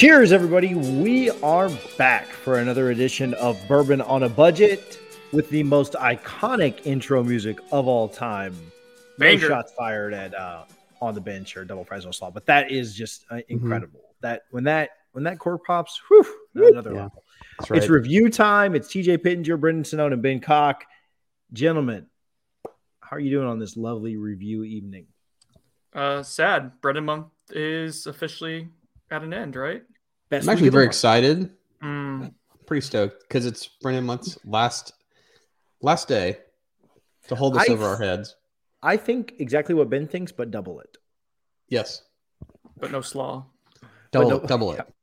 Cheers, everybody. We are back for another edition of Bourbon on a Budget with the most iconic intro music of all time. No shots fired at On the Bench or Double Fries No Slaw, but that is just incredible. That when that cork pops, another level. Right. It's review time. It's TJ Pittenger, Brendan Sonnone, and Ben Cock. Gentlemen, how are you doing on this lovely review evening? Sad. Brendan month is officially at an end, right? I'm actually very excited. Pretty stoked because it's Brendan month's last day to hold this over our heads. I think exactly what Ben thinks, but double it. Yes. But no slaw. Double it.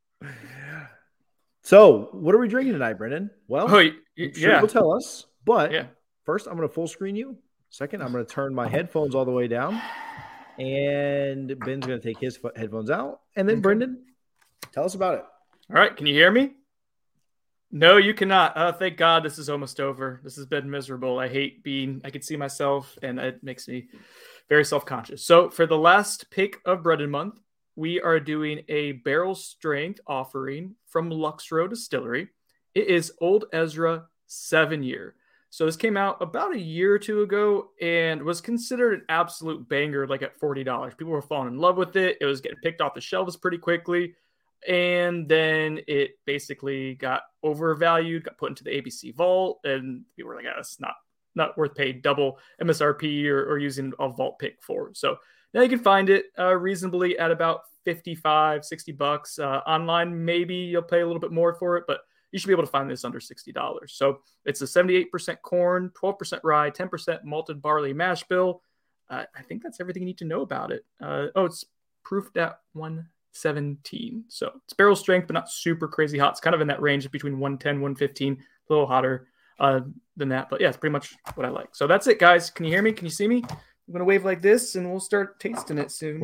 So, what are we drinking tonight, Brendan? Well, you'll tell us. But first, I'm going to full screen you. Second, I'm going to turn my headphones all the way down. And Ben's going to take his headphones out. And then, Brendan, tell us about it. All right. Can you hear me? No, you cannot. Thank God this is almost over. This has been miserable. I can see myself, and it makes me very self-conscious. So for the last pick of Brendan month, we are doing a barrel strength offering from Lux Row Distillery. It is Old Ezra 7-year. So this came out about a year or two ago and was considered an absolute banger, like at $40. People were falling in love with it. It was getting picked off the shelves pretty quickly. And then it basically got overvalued, got put into the ABC vault, and people were like, it's not worth paying double MSRP or using a vault pick for. So now you can find it reasonably at about $55-$60 online. Maybe you'll pay a little bit more for it, but you should be able to find this under $60. So it's a 78% corn, 12% rye, 10% malted barley mash bill. I think that's everything you need to know about it. It's proofed at 117. So it's barrel strength, but not super crazy hot. It's kind of in that range between 110, 115, a little hotter than that. But yeah, it's pretty much what I like. So that's it, guys. Can you hear me? Can you see me? I'm going to wave like this, and we'll start tasting it soon.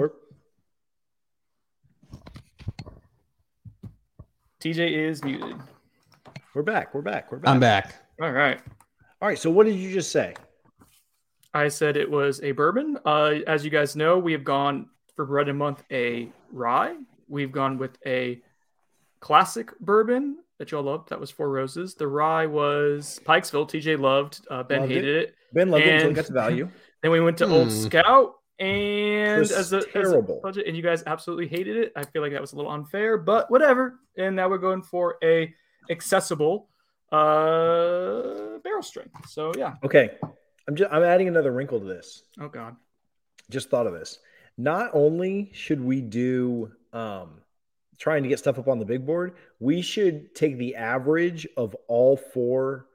TJ is muted. We're back. I'm back. All right. So what did you just say? I said it was a bourbon. As you guys know, we have gone for Brendan month a rye. We've gone with a classic bourbon that y'all loved. That was Four Roses. The rye was Pikesville. TJ loved. Ben hated it. Ben loved it until it got to value. Then we went to Old Scout. And as a budget, and you guys absolutely hated it. I feel like that was a little unfair, but whatever. And now we're going for a accessible barrel strength. So yeah. Okay. I'm adding another wrinkle to this. Oh God. Just thought of this. Not only should we do trying to get stuff up on the big board, we should take the average of all four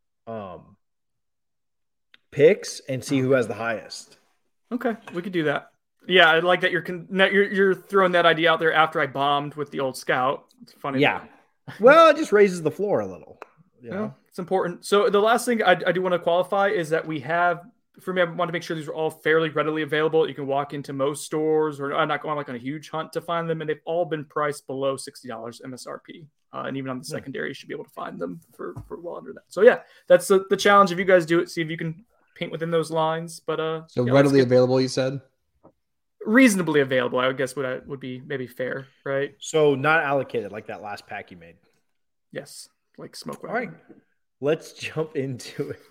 picks and see who has the highest. Okay, we could do that. Yeah, I like that you're throwing that idea out there after I bombed with the Old Scout. It's funny. Yeah. Well, it just raises the floor a little. You know? It's important. So the last thing I do want to qualify is that we have, for me, I want to make sure these are all fairly readily available. You can walk into most stores, or I'm not going like on a huge hunt to find them, and they've all been priced below $60 MSRP. And even on the secondary, you should be able to find them for well under that. So yeah, that's the challenge. If you guys do it, see if you can paint within those lines. But so readily available, you said? Reasonably available, I would guess would be maybe fair, right? So not allocated like that last pack you made. Yes, like smoke weapon. All right, let's jump into it.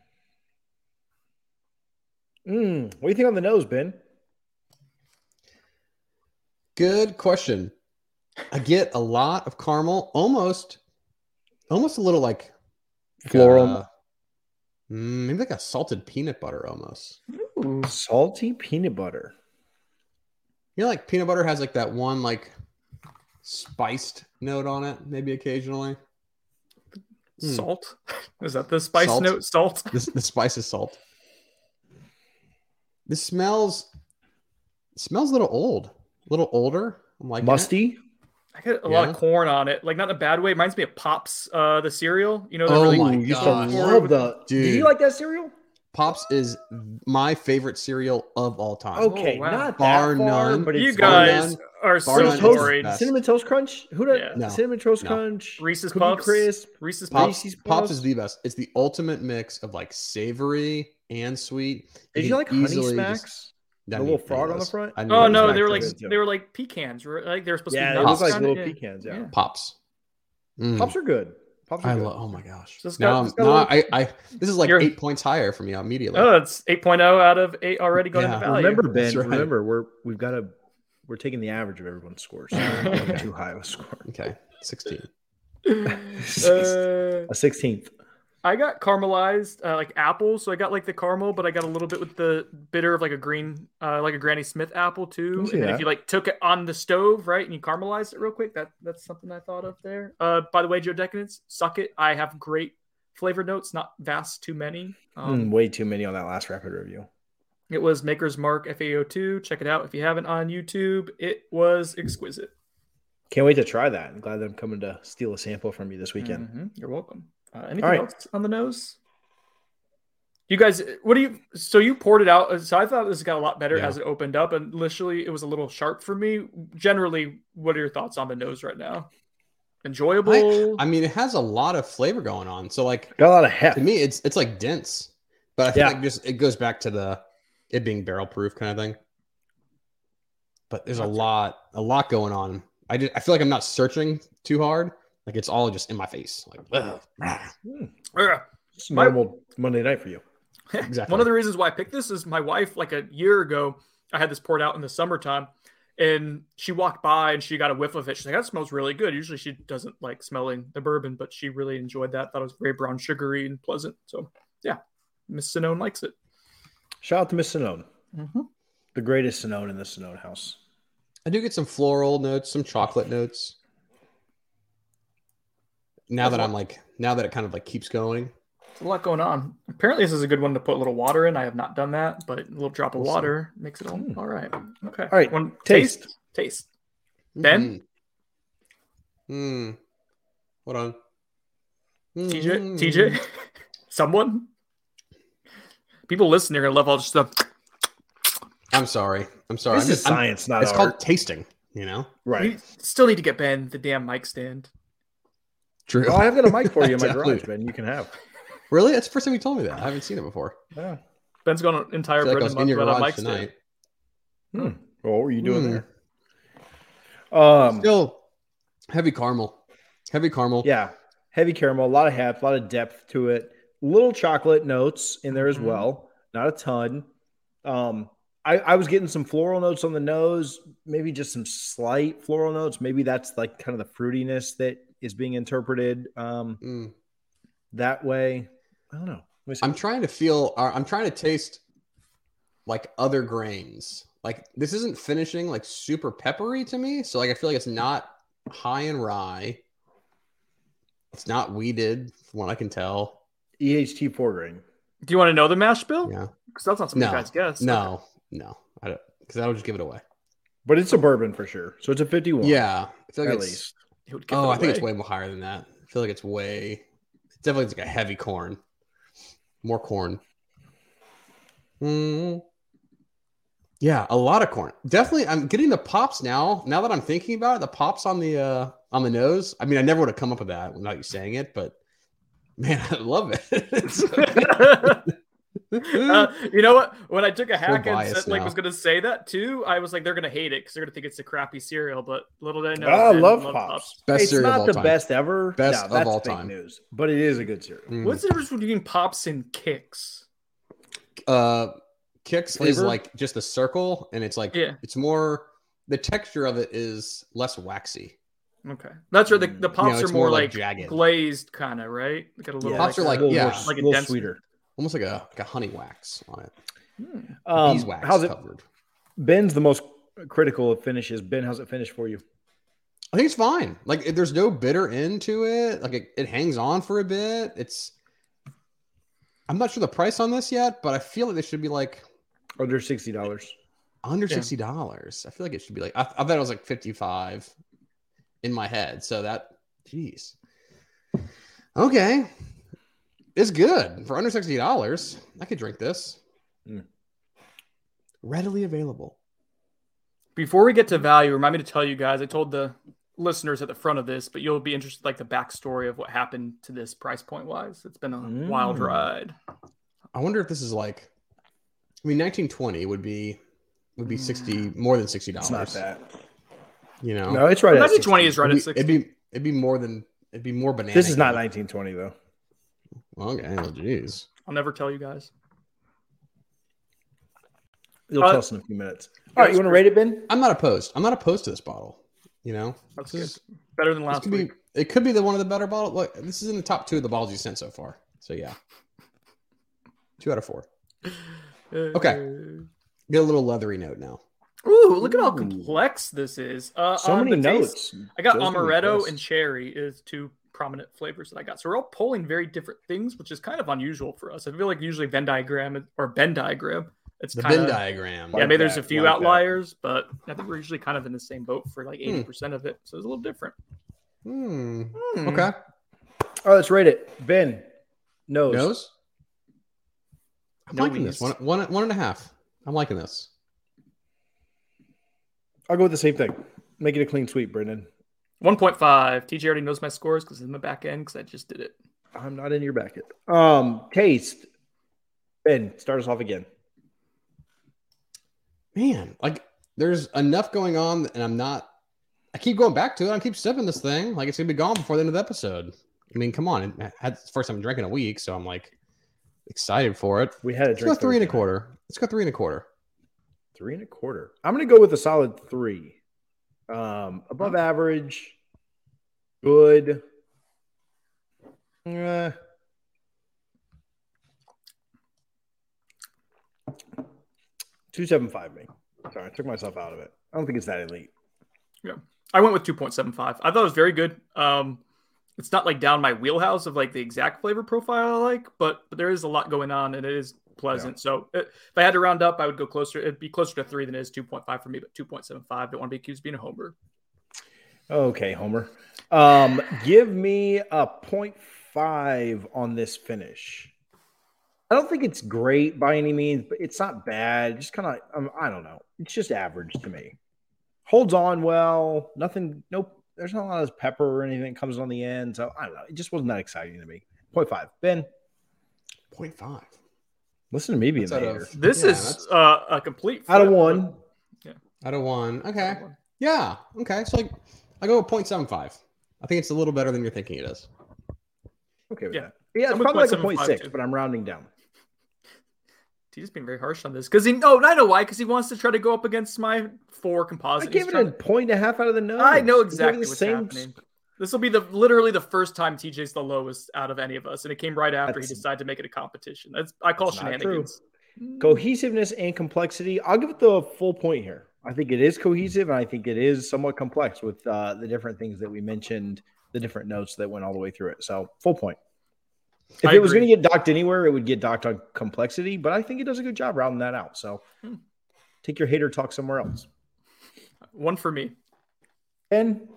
What do you think on the nose, Ben? Good question. I get a lot of caramel, almost a little like floral. Maybe like a salted peanut butter almost. Ooh, salty peanut butter. You know, like peanut butter has like that one like spiced note on it, maybe occasionally. Salt? Is that the spice note? Salt? The spice is salt. This smells a little old, a little older. I'm like musty. I get a lot of corn on it, like not in a bad way. It reminds me of Pops, the cereal. You know, my God, love the. Dude, do you like that cereal? Pops is my favorite cereal of all time. Okay, not bar that far, none. But you guys are so boring. Cinnamon Toast Crunch? Who does Cinnamon Toast Crunch? Reese's Puffs. Crisp. Reese's Puffs. Pops is the best. It's the ultimate mix of like savory and sweet. Did you like Honey Smacks? The little frog on the front. Oh no, they were like pecans, right? Like they were supposed to be nuts. Yeah, it looked like little pecans. Yeah. Pops. Pops are good. Oh my gosh. So this is like 8 points higher for me immediately. Oh, it's 8.0 out of 8 already going into value. Remember, Ben, remember we're taking the average of everyone's scores. So not too high of a score. Okay. 16. A 16th. I got caramelized like apple, so I got like the caramel, but I got a little bit with the bitter of like a green, like a Granny Smith apple too. And then if you like took it on the stove, right, and you caramelized it real quick, that's something I thought of there. By the way, Joe Decadence, suck it. I have great flavor notes, not vast too many. Way too many on that last rapid review. It was Maker's Mark FAO2. Check it out if you haven't on YouTube. It was exquisite. Can't wait to try that. I'm glad that I'm coming to steal a sample from you this weekend. Mm-hmm. You're welcome. Anything else on the nose? You guys, so you poured it out. So I thought this got a lot better as it opened up, and literally it was a little sharp for me. Generally, what are your thoughts on the nose right now? Enjoyable? I mean, it has a lot of flavor going on. So like got a lot of heft. To me, it's like dense, but I feel like it goes back to it being barrel proof kind of thing. But there's a lot going on. I feel like I'm not searching too hard. Like it's all just in my face. Like, it's normal Monday night for you. Exactly. One of the reasons why I picked this is my wife, like a year ago, I had this poured out in the summertime, and she walked by and she got a whiff of it. She's like, that smells really good. Usually she doesn't like smelling the bourbon, but she really enjoyed that. Thought it was very brown, sugary, and pleasant. So yeah, Miss Sinone likes it. Shout out to Miss Sinone. Mm-hmm. The greatest Sinone in the Sinone house. I do get some floral notes, some chocolate notes. Now that it kind of like keeps going. There's a lot going on. Apparently this is a good one to put a little water in. I have not done that, but a little drop of water makes it all right. Okay. All right. One taste. Ben? Hold on. TJ? Someone? People listening are going to love all this stuff. I'm sorry. This is science, not art. It's called tasting, Right. We still need to get Ben the damn mic stand. True. Oh, I've got a mic for you in my garage, Ben. You can have. Really? That's the first time you told me that. I haven't seen it before. Yeah. Ben's gone an entire month without a mic stand. Well, what were you doing there? Still heavy caramel. Yeah. Heavy caramel, a lot of heft, a lot of depth to it. Little chocolate notes in there as well. Not a ton. I was getting some floral notes on the nose, maybe just some slight floral notes. Maybe that's like kind of the fruitiness that is being interpreted that way. I don't know. I'm trying to taste like other grains. Like this isn't finishing like super peppery to me. So like I feel like it's not high in rye. It's not weeded from what I can tell. EHT 4 grain. Do you want to know the mash bill? Yeah. Because that's not something you guys guess. No. I don't, because that'll just give it away. But it's a bourbon for sure. So it's a 51. Yeah. I feel like at least. I think it's way more higher than that. I feel like it's definitely like a heavy corn. More corn. Yeah, a lot of corn. Definitely, I'm getting the pops now. Now that I'm thinking about it, the pops on the nose. I mean, I never would have come up with that without you saying it, but man, I love it. You know what? When I took a hack and said, now. was going to say that too, I was like, they're going to hate it because they're going to think it's a crappy cereal. But little did I know, I love pops. Best it's cereal not of all the time. best ever. Best no, of all fake time. News, but it is a good cereal. What's the difference between pops and kicks? Kicks Flavor? is like just a circle, and it's like it's more. The texture of it is less waxy. Okay, that's where the pops are more like jagged, glazed, kind of right. They got a little. Pops are like like a little dense, sweeter, almost like a honey wax on it. Beeswax how's it covered. Ben's the most critical of finishes. Ben, how's it finished for you? I think it's fine. Like there's no bitter end to it. Like it hangs on for a bit. I'm not sure the price on this yet, but I feel like they should be like under $60. Under $60. I feel like it should be like I thought it was like 55 in my head. So geez. Okay. It's good for under $60. I could drink this. Readily available. Before we get to value, remind me to tell you guys, I told the listeners at the front of this, but you'll be interested like the backstory of what happened to this price point wise. It's been a wild ride. I wonder if this is like, 1920 would be would be 60 more than $60. It's not that. You know, No, it's right. 1920 is right at 60. It'd be more banana. This is not 1920 though. Okay, well, geez. I'll never tell you guys. You'll tell us in a few minutes. All right, you want to rate it, Ben? I'm not opposed. I'm not opposed to this bottle. You know, That's good. Better than last week. It could be one of the better bottles. Look, this is in the top 2 of the bottles you sent so far. So yeah, 2 out of 4. Okay, get a little leathery note now. Ooh, look at how complex this is. So many notes. I got amaretto and cherry is 2 prominent flavors that I got. So we're all pulling very different things, which is kind of unusual for us. I feel like usually Venn diagram. It's the kind Venn of diagram. Yeah, maybe there's a few outliers, but I think we're usually kind of in the same boat for like 80% of it. So it's a little different. Okay. All right, let's rate it. Ben, nose. I'm liking this. 1.5. I'm liking this. I'll go with the same thing. Make it a clean sweep, Brendan. 1.5. TJ already knows my scores because it's in the back end because I just did it. I'm not in your back taste. Ben, start us off again. Man, like there's enough going on, and I keep going back to it. I keep sipping this thing like it's gonna be gone before the end of the episode. I mean, come on, it's the first time I'm drinking a week, so I'm like excited for it. We had a drink. Let's go 3.25. Let's go 3.25. 3.25. I'm gonna go with a solid 3. Above average, good. 2.75 me. Sorry, I took myself out of it. I don't think it's that elite. Yeah, I went with 2.75. I thought it was very good. It's not like down my wheelhouse of like the exact flavor profile I like, but there is a lot going on and it is pleasant. Yeah. So if I had to round up, I would go closer. It'd be closer to 3 than it is 2.5 for me, but 2.75. Don't want to be accused of being a homer. Okay, homer. Give me a 0.5 on this finish. I don't think it's great by any means, but it's not bad. Just kind of, I don't know. It's just average to me. Holds on well. Nothing, nope. There's not a lot of pepper or anything that comes on the end. So I don't know. It just wasn't that exciting to me. 0.5. Ben? 0.5. Listen to me being there. This is a complete out of 1. Yeah. Out of 1. Okay. Yeah. Okay. So like I go with 0.75. I think it's a little better than you're thinking it is. Okay with that. Yeah, it's probably like a 0.6, but I'm rounding down. He's just being very harsh on this because I know why. Because he wants to try to go up against my 4 composite. I gave it a 1.5 out of the nose. I know exactly what's happening. This will be literally the first time TJ's the lowest out of any of us, and it came right after he decided to make it a competition. I call shenanigans. Cohesiveness and complexity. I'll give it the full point here. I think it is cohesive, and I think it is somewhat complex with the different things that we mentioned, the different notes that went all the way through it. So full point. If it was going to get docked anywhere, it would get docked on complexity, but I think it does a good job rounding that out. So take your hater talk somewhere else. 1 for me. And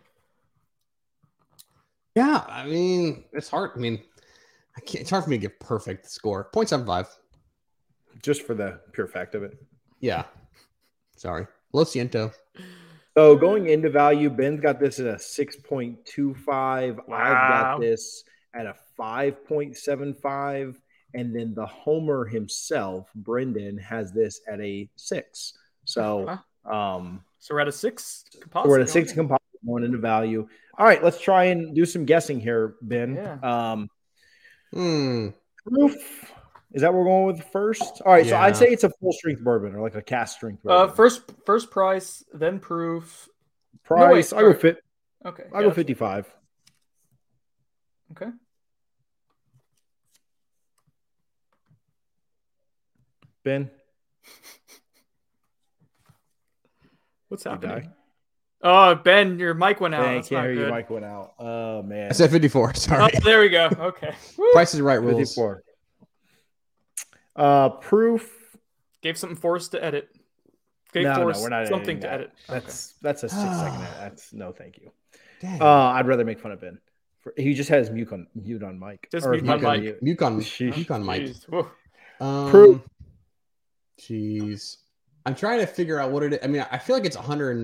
yeah, I mean, it's hard. I mean, it's hard for me to give perfect score. 0.75. Just for the pure fact of it. Yeah. Sorry. Lo siento. So going into value, Ben's got this at a 6.25. Wow. I've got this at a 5.75, and then the homer himself, Brendan, has this at a 6. So, so we're at a 6 composite. We're at a 6 composite going into value. All right, let's try and do some guessing here, Ben. Yeah. Proof. Is that what we're going with first? All right, so I'd say it's a full strength bourbon or like a cast strength bourbon. First price, then proof. Price. I go fit. Okay. I go 55. Okay. Ben? What's happening? Oh, Ben, your mic went out. I can't hear your mic went out. Oh, man. I said 54. Sorry. Oh, there we go. Okay. Price is right rules. 54. Proof. Gave something for us to edit. We're not something to edit. That's a 6-second edit. That's no thank you. Dang. I'd rather make fun of Ben. He just has mute on mic. Just mute on mic. Mute on mic. Proof. Jeez. I'm trying to figure out what it is. I mean, I feel like it's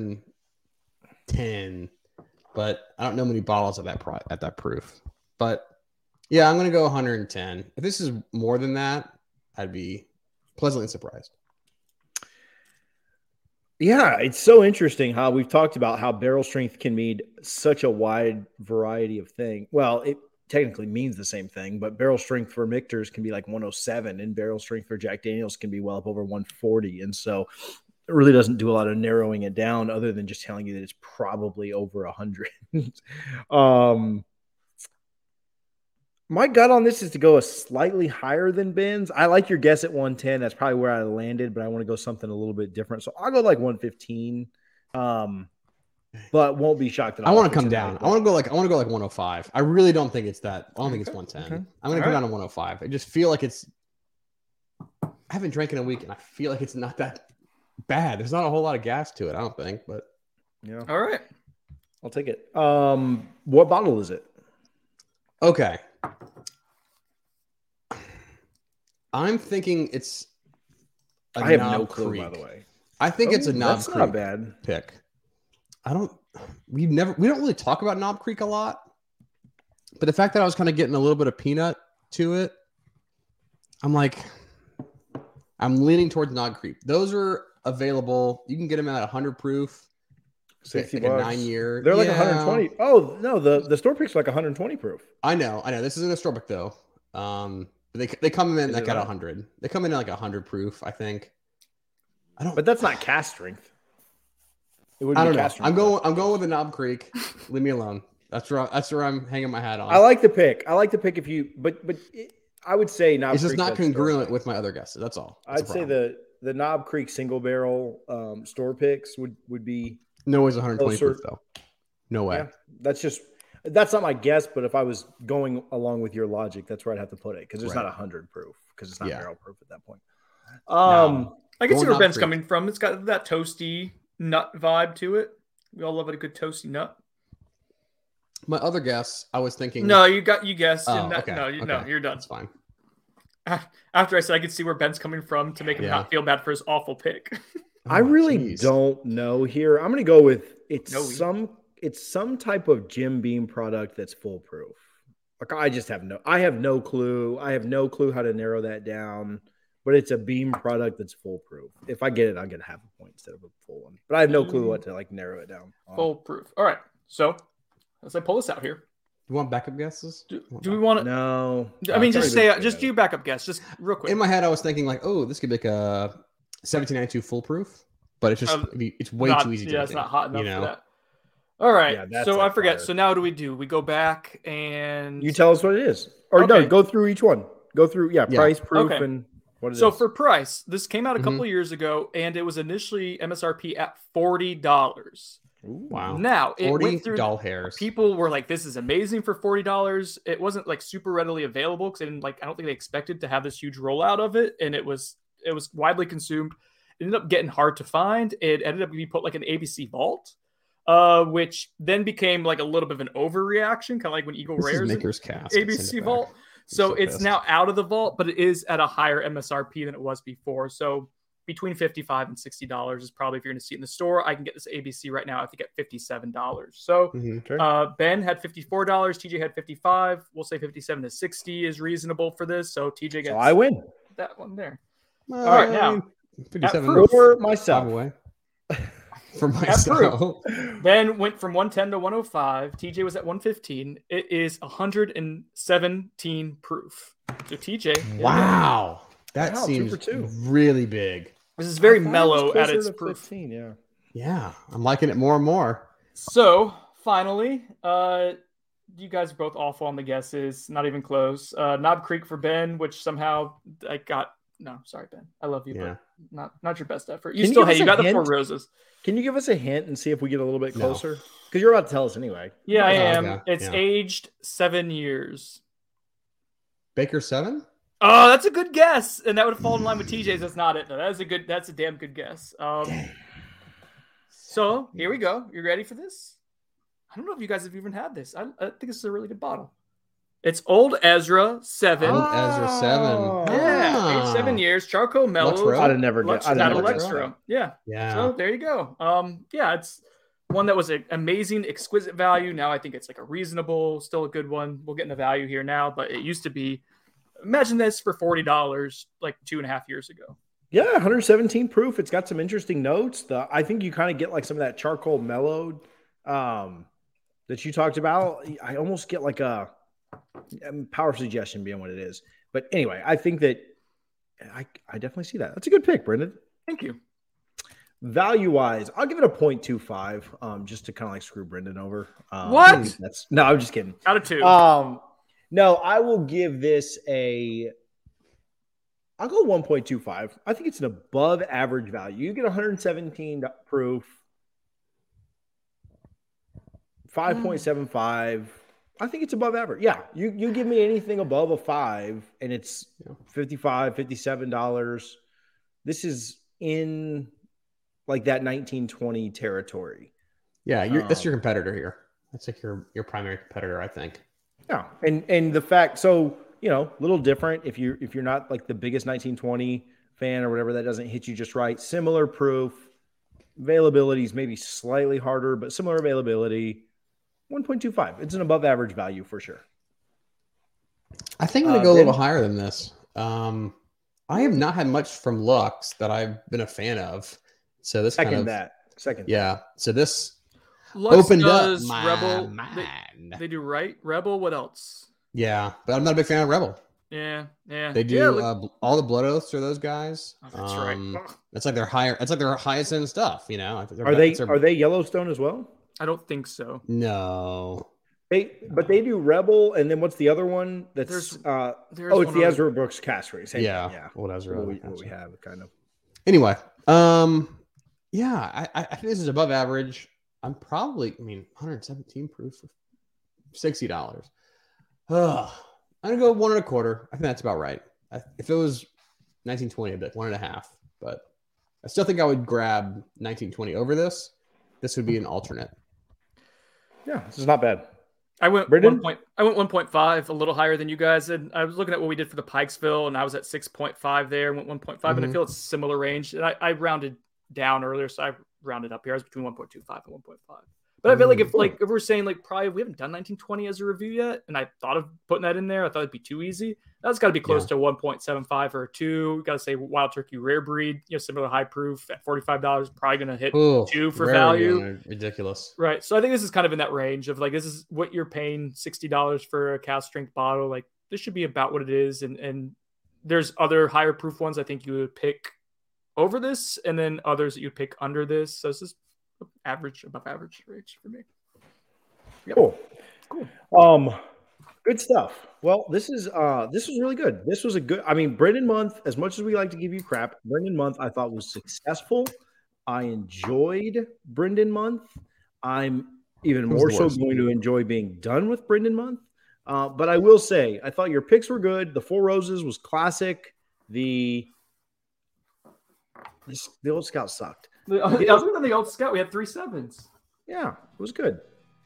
110, but I don't know many bottles at that proof. But yeah, I'm going to go 110. If this is more than that, I'd be pleasantly surprised. Yeah, it's so interesting how we've talked about how barrel strength can mean such a wide variety of things. Well, it technically means the same thing, but barrel strength for Michter's can be like 107, and barrel strength for Jack Daniels can be well up over 140. And so it really doesn't do a lot of narrowing it down other than just telling you that it's probably over 100. My gut on this is to go a slightly higher than Ben's. I like your guess at 110. That's probably where I landed, but I want to go something a little bit different. So I'll go like 115. But won't be shocked at all. I want to come down. I want to go like 105. I really don't think it's that. I don't think it's 110. Okay. I'm going to come down to 105. I just feel like it's I haven't drank in a week and I feel like it's not that bad. There's not a whole lot of gas to it, I don't think, but yeah. All right. I'll take it. What bottle is it? okay. I'm thinking it's I have Knob no clue, Creek. by the way. I think it's a Knob That's Creek not bad. pick. We don't really talk about Knob Creek a lot, but the fact that I was kind of getting a little bit of peanut to it, I'm leaning towards Knob Creek. Those are available. You can get them at 100 proof. 60 like a bucks. 9-year. They're like 120. Oh, no, the store pick's like 120 proof. I know. This isn't a store pick though. But they come in like at 100. They come in at like 100 proof, I think. But that's not cast strength. It would I be don't know. cast I'm strength. going with the Knob Creek. Leave me alone. That's where I'm hanging my hat on. I like the pick. If you, but I would say Knob it's just Creek, not that's congruent store with my other guesses. That's all. I'd say the Knob Creek single barrel store picks would be no way's 120 closer. proof though. No way. Yeah, that's not my guess, but if I was going along with your logic, that's where I'd have to put it because it's not 100 proof because it's not barrel proof at that point. I can see where Knob Ben's Creek. coming from. It's got that toasty nut vibe to it. We all love a good toasty nut. My other guess, I was thinking. No, you guessed. Oh, No, okay. no, you're done. That's fine. After I said I could see where Ben's coming from to make him not feel bad for his awful pick. I really don't know here. I'm going to go with it's some type of Jim Beam product that's foolproof. Like I have no clue. I have no clue how to narrow that down, but it's a Beam product that's foolproof. If I get it, I'll get half a point instead of a full one. But I have no clue what to like narrow it down on. Foolproof. All right. So let's pull this out here. You want backup guesses? Do we want to? No. I mean, just do your backup guess, just real quick. In my head, I was thinking like, oh, this could be like a 1792 foolproof, but it's just it's way too easy. Yeah, it's not hot enough for that. All right. Yeah, so I forget. So now what do? We go back and you tell us what it is, or no, go through each one. Go through price, proof, and what it is. So for price, this came out a couple of years ago, and it was initially MSRP at $40. Wow. Now it went through doll hairs. People were like, "This is amazing for $40." It wasn't like super readily available because I don't think they expected to have this huge rollout of it, and it was widely consumed. It ended up getting hard to find. It ended up being put like an ABC vault, which then became like a little bit of an overreaction, kind of like when Eagle Rare's Maker's Cast ABC vault. So it's now out of the vault, but it is at a higher MSRP than it was before. So between $55 and $60 is probably, if you're going to see it in the store. I can get this ABC right now, I think, at $57. So Ben had $54, TJ had $55. We'll say $57 to $60 is reasonable for this. So TJ gets I win that one there. All right, now 57 for myself. Away. For myself. Ben went from 110 to 105. TJ was at 115. It is 117 proof. So TJ. Wow. That seems really big. This is very mellow at its proof. 15, yeah. I'm liking it more and more. So finally, you guys are both awful on the guesses. Not even close. Knob Creek for Ben, which somehow I got. No, sorry, Ben. I love you, but not your best effort. You got the Four Roses. Can you give us a hint and see if we get a little bit closer? Because you're about to tell us anyway. Yeah, I am. Okay. It's aged 7 years. Baker 7? Oh, that's a good guess, and that would fall in line with TJ's. That's not it. No, that's a damn good guess. So here we go. You ready for this? I don't know if you guys have even had this. I think this is a really good bottle. It's Old Ezra 7. Old Ezra 7. Yeah, aged 7 years. Charcoal mellow. I'd have never guessed. Out of Lextro. Yeah. So there you go. It's one that was an amazing, exquisite value. Now I think it's like a reasonable, still a good one. We'll get into value here now, but it used to be. Imagine this for $40 like 2.5 years ago. Yeah, 117 proof. It's got some interesting notes. I think you kind of get like some of that charcoal mellowed that you talked about. I almost get like a power suggestion being what it is. But anyway, I think that I definitely see that. That's a good pick, Brendan. Thank you. Value wise, I'll give it a 0.25, just to kind of like screw Brendan over. What? No, I'm just kidding. Out of 2. No, I will give this I'll go 1.25. I think it's an above average value. You get 117 proof, 5.75. I think it's above average. Yeah, you give me anything above a 5 and it's $55, $57. This is in like that 1920 territory. Yeah, that's your competitor here. That's like your primary competitor, I think. Yeah, and the fact, so little different if you're not like the biggest 1920 fan or whatever, that doesn't hit you just right. Similar proof, availability is maybe slightly harder, but similar availability. 1.25. It's an above average value for sure. I think I'm gonna go a little higher than this. I have not had much from Lux that I've been a fan of. So this Second. Yeah. So this Lux opened does up my Rebel. mind. They do right. Rebel. What else? Yeah, but I'm not a big fan of Rebel. Yeah. They do all the Blood Oaths are those guys. Oh, that's right. It's like their higher. It's like their highest end stuff. Are they Yellowstone as well? I don't think so. No. But they do Rebel, and then what's the other one? That's it's the Ezra Brooks cast race. Yeah. What Ezra? What we have kind of. Anyway, yeah, I think this is above average. I'm probably, 117 proof for $60. I'm gonna go 1.25. I think that's about right. If it was 1920, I'd be like 1.5. But I still think I would grab 1920 over this. This would be an alternate. Yeah, this is not bad. I went 1.5, a little higher than you guys. And I was looking at what we did for the Pikesville, and I was at 6.5 there, went 1.5, and I feel it's a similar range. And I rounded down earlier, so I rounded up here. I was between 1.25 and 1.5. But I feel like if we're saying probably we haven't done 1920 as a review yet, and I thought of putting that in there, I thought it'd be too easy. That's got to be close to 1.75 or 2. We got to say Wild Turkey Rare Breed, similar high proof at $45, probably going to hit 2 for value. Ridiculous, right? So I think this is kind of in that range of this is what you're paying $60 for a cask strength bottle. Like this should be about what it is, and there's other higher proof ones I think you would pick over this, and then others that you'd pick under this. So this is above average range for me. Yep. Cool. Good stuff. Well, this was really good. This was a good, Brendan Month, as much as we like to give you crap, Brendan Month I thought was successful. I enjoyed Brendan Month. I'm even more so going to enjoy being done with Brendan Month. But I will say, I thought your picks were good. The Four Roses was classic. The Old Scout sucked. Other than the Old Scout, we had 3 7s. Yeah, it was good.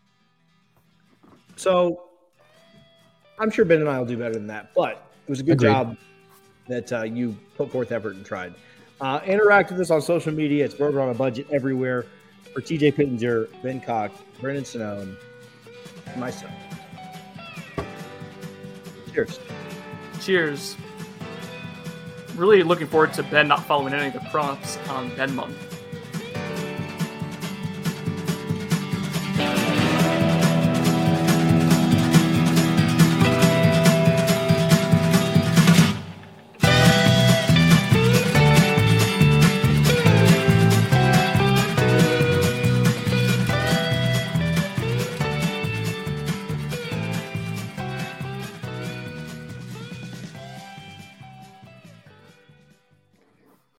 So I'm sure Ben and I will do better than that, but it was a good job that you put forth effort and tried. Interact with us on social media. It's Bourbon on a Budget everywhere. For TJ Pittenger, Ben Cox, Brendan Sonnone, and myself. Cheers. Cheers. Really looking forward to Ben not following any of the prompts on Ben Month.